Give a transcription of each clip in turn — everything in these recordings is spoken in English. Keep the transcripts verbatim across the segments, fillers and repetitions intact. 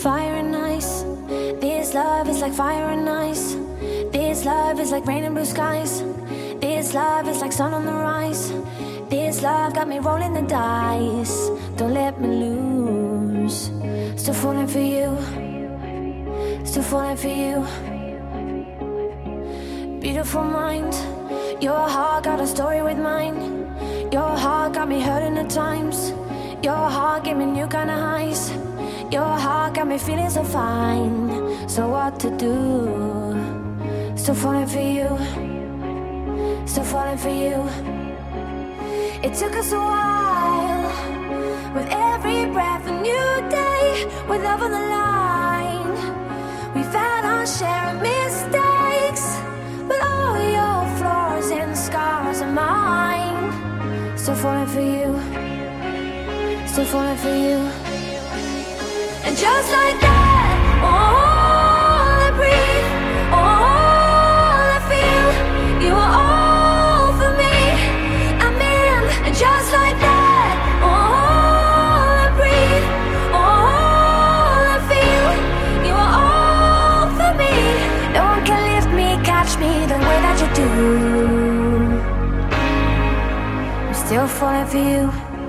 fire and ice. This love is like fire and ice. This love is like rain and blue skies. This love is like sun on the rise. This love got me rolling the dice. Don't let me lose. Still falling for you. Still falling for you. Beautiful mind. Your heart got a story with mine. Your heart got me hurting at times. Your heart gave me new kind of highs. Your heart got me feeling so fine. So what to do? Still falling for you. Still falling for you. It took us a while. With every breath a new day. With love on the line. We've had our share of mistakes. But all your flaws and scars are mine. Still falling for you. Still falling for you. And just like that, all I breathe, all I feel, you are all for me. I'm in. And just like that, all I breathe, all I feel, you are all for me. No one can lift me, catch me the way that you do. I'm still falling for you.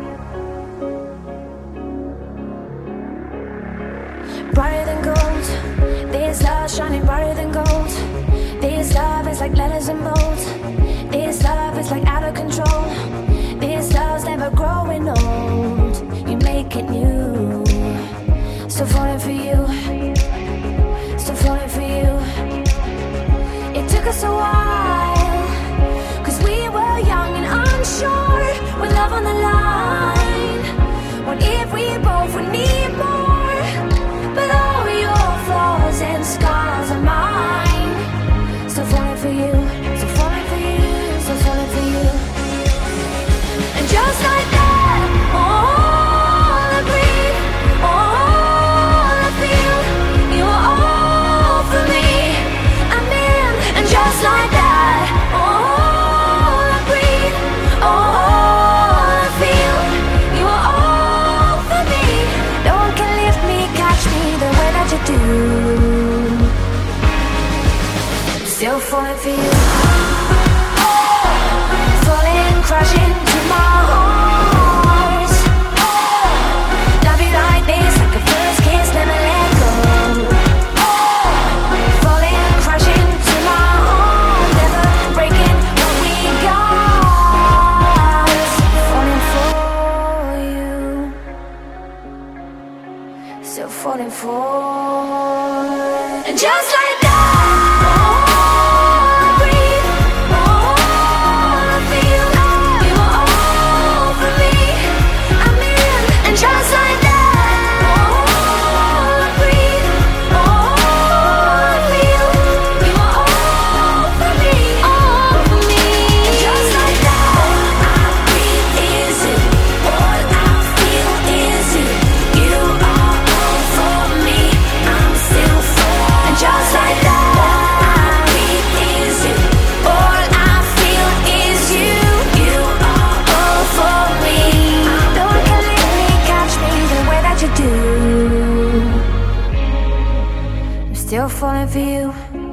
Brighter than gold. This love shining brighter than gold. This love is like letters in bold. This love is like out of control. This love's never growing old. You make it new. Still falling for you. Still falling for you. It took us a while. Cause we were young and unsure. With love on the line. What if we both would need more? But all your flaws and scars are mine. Still falling for you. Still falling for you. Still falling for you. And just like that, all I breathe, all I feel, you are all for me. I'm in. And just like that, all I breathe, all I feel, you are all for me. No one can lift me, catch me the way that you do. Still falling for you. Falling, crashing to my heart. Love you like this, like a first kiss, never let go. Falling, crashing to my heart. Never breaking what we got. Falling for you. Still falling for. And just like that, all I breathe, all I feel, you are all for me. I'm in. And just like that, all I breathe, all I feel, you are all for me, all for me. And just like that, all I breathe is you, all I feel is you. You are all for me. I'm still for. And just like that, all I breathe is you, all I feel is you. You are all for me. No one can let me, catch me the way that you do. I'm still falling for you.